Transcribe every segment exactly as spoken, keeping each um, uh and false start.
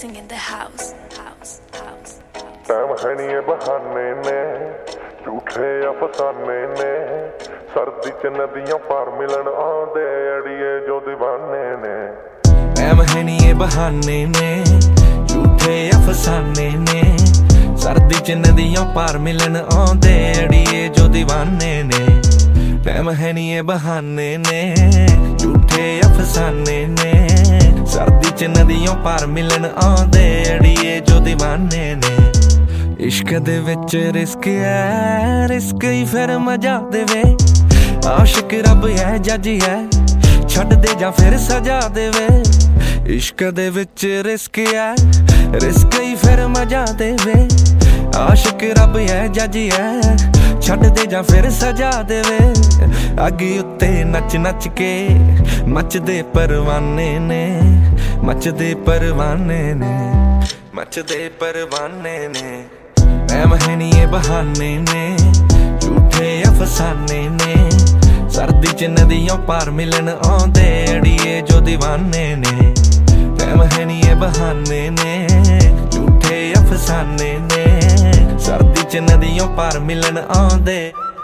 mixing in the house, house, house. Time ਹੈ ਨੀ ਇਹ ਬਹਾਨੇ ਨੇ ਝੂਠੇ ਅਫਸਾਨੇ ਨੇ ਸਰਦੀ ਚ ਨਦੀਆਂ ਪਾਰ ਮਿਲਣ ਆਉਂਦੇ ਅੜੀਏ ਜੋ دیਵਾਨੇ ਨੇ ਟਾਈਮ ਹੈ ਨੀ ਇਹ ਬਹਾਨੇ ਨੇ ਝੂਠੇ ਅਫਸਾਨੇ ਨੇ ਸਰਦੀ ਚ ਨਦੀਆਂ ਪਾਰ ਮਿਲਣ ਆਉਂਦੇ ਅੜੀਏ ਜੋ دیਵਾਨੇ ਨੇ ਟਾਈਮ ਹੈ ਨੀ ਇਹ ਬਹਾਨੇ ਨੇ ਝੂਠੇ ਅਫਸਾਨੇ ਨੇ ਸਰਦੀ ਚ ਨਦੀਆਂ ਪਾਰ ਮਿਲਣ ਆਉਂਦੇ ਅੜੀਏ ਜੋ دیਵਾਨੇ ਨੇ ਇਸ਼ਕ ਦੇ ਵਿੱਚ ਰਿਸਕ ਹੈ ਰਿਸਕ ਹੀ ਫਿਰ ਮਜ਼ਾ ਦੇਵੇ ਆਸ਼ਿਕ ਰੱਬ ਹੈ ਜੱਜ ਹੈ ਛੱਡ ਦੇ ਜਾਂ ਫਿਰ ਸਜ਼ਾ ਦੇਵੇ ਇਸ਼ਕ ਦੇ ਵਿੱਚ ਰਿਸਕ ਹੈ ਰਿਸਕ ਹੀ ਫਿਰ ਮਜ਼ਾ ਦੇਵੇ ਆਸ਼ਿਕ ਰੱਬ ਹੈ ਜੱਜ ਹੈ ਛੱਡ ਦੇ ਜਾਂ ਫਿਰ ਸਜ਼ਾ ਦੇਵੇ ਅੱਗ ਉੱਤੇ ਨੱਚ ਨੱਚ ਕੇ ਮੱਚਦੇ ਪਰਵਾਨੇ ਨੇ ਮੱਚਦੇ ਪਰਵਾਨੇ ਨੇ ਮੱਚਦੇ ਪਰਵਾਨੇ ਨੇ ਟਾਈਮ ਹੈ ਨੀ ਇਹ ਬਹਾਨੇ ਨੇ ਝੂਠੇ ਅਫਸਾਨੇ ਨੇ ਸਰਦੀ ਚ ਨਦੀਆਂ ਪਾਰ ਮਿਲਣ ਆਉਂਦੇ ਅੜੀਏ ਜੋ دیਵਾਨੇ ਨੇ ਟਾਈਮ ਹੈ ਨੀ ਇਹ ਬਹਾਨੇ ਨੇ ਝੂਠੇ ਅਫਸਾਨੇ ਨੇ ਸਰਦੀ ਚ ਨਦੀਆਂ ਪਾਰ ਮਿਲਣ ਆਉਂਦੇ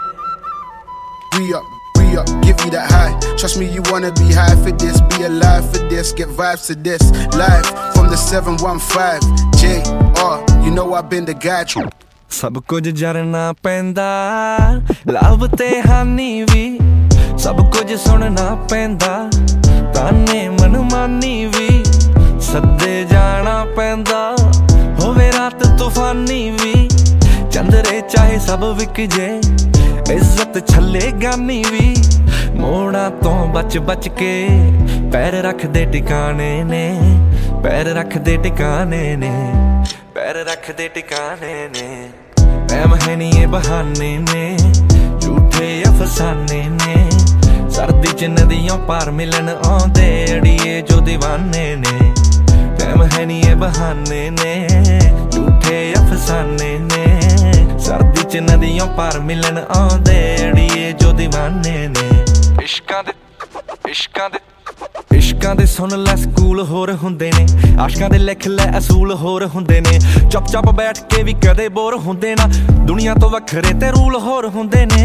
We up, we up, give you that high. Trust me, you wanna be high for this. Be alive for this, get vibes to this. Live from the seven one five J R, you know I've been the guy. ਸਭ ਕੁਝ ਜਰਨਾ ਪੈਂਦਾ ਲਾਭ ਤੇ ਹਾਨੀ ਵੀ ਸਭ ਕੁਝ ਸੁਣਨਾ ਪੈਂਦਾ ਤਾਨੇ ਮਨਮਾਨੀ ਵੀ ਸੱਦੇ ਜਾਣਾ ਪੈਂਦਾ ਹੋਵੇ ਰਾਤ ਤੂਫਾਨੀ ਵੀ ਚੰਦਰੇ ਚਾਹੇ ਸਭ ਵਿਕ ਜੇ ਇੱਜ਼ਤ ਛੱਲੇ ਗਾਨੀ ਵੀ ਮੋੜਾਂ ਤੋਂ ਬਚ ਬਚ ਕੇ ਪੈਰ ਰੱਖਦੇ ਟਿਕਾਣੇ ਨੇ ਪੈਰ ਰੱਖਦੇ ਟਿਕਾਣੇ ਨੇ ਪੈਰ ਰੱਖਦੇ ਟਿਕਾਣੇ ਨੇ ਟਾਈਮ ਹੈ ਨੀ ਇਹ ਬਹਾਨੇ ਨੇ ਝੂਠੇ ਅਫਸਾਨੇ ਨੇ ਸਰਦੀ ਚ ਨਦੀਆਂ ਪਾਰ ਮਿਲਣ ਆਉਂਦੇ ਅੜੀਏ ਜੋ دیਵਾਨੇ ਨੇ ਟਾਈਮ ਹੈ ਨੀ ਇਹ ਬਹਾਨੇ ਨੇ ਝੂਠੇ ਅਫਸਾਨੇ ਨੇ ਸਰਦੀ ਚ ਨਦੀਆਂ ਪਾਰ ਮਿਲਣ ਆਉਂਦੇ ਅੜੀਏ ਜੋ دیਵਾਨੇ ਨੇ ਇਸ਼ਕਾਂ ਦੇ ਇਸ਼ਕਾਂ ਦੇ ਇਸ਼ਕਾਂ ਦੇ ਸੁਣ ਲੈ ਸਕੂਲ ਹੋਰ ਹੁੰਦੇ ਨੇ ਆਸ਼ਕਾਂ ਦੇ ਲਿਖ ਲੈ ਅਸੂਲ ਹੋਰ ਹੁੰਦੇ ਨੇ ਚੁੱਪ ਚਾਪ ਬੈਠ ਕੇ ਵੀ ਕਦੇ ਬੋਰ ਹੁੰਦੇ ਨਾ ਦੁਨੀਆ ਤੋਂ ਵੱਖਰੇ ਤੇ ਰੂਲ ਹੋਰ ਹੁੰਦੇ ਨੇ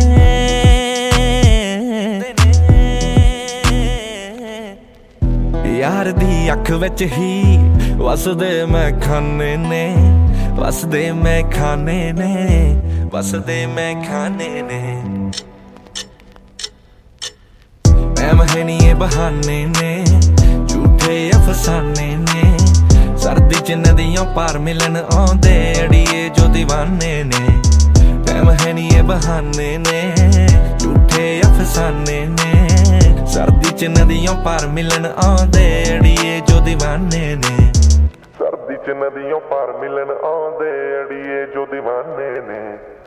ਯਾਰ ਦੀ ਅੱਖ ਵਿੱਚ ਹੀ ਵਸਦੇ ਮੈਂ ਖਾਨੇ ਨੇ ਵਸਦੇ ਮੈਂ ਖਾਨੇ ਨੇ ਵਸਦੇ ਮੈਂ ਖਾਨੇ ਨੇ ਟਾਈਮ ਹੈ ਨੀ ਇਹ ਬਹਾਨੇ ਨੇ ਝੂਠੇ ਅਫਸਾਨੇ ਨੇ ਸਰਦੀ ਚ ਨਦੀਆਂ ਪਾਰ ਮਿਲਣ ਆਉਂਦੇ ਅੜੀਏ ਜੋ دیਵਾਨੇ ਨੇ ਟਾਈਮ ਹੈ ਨੀ ਇਹ ਬਹਾਨੇ ਨੇ ਝੂਠੇ ਅਫਸਾਨੇ ਨੇ ਸਰਦੀ ਚ ਨਦੀਆਂ ਪਾਰ ਮਿਲਣ ਆਉਂਦੇ ਅੜੀਏ ਜੋ دیਵਾਨੇ ਨੇ ਸਰਦੀ ਚ ਨਦੀਆਂ ਪਾਰ ਮਿਲਣ ਆਉਂਦੇ ਅੜੀਏ ਜੋ دیਵਾਨੇ ਨੇ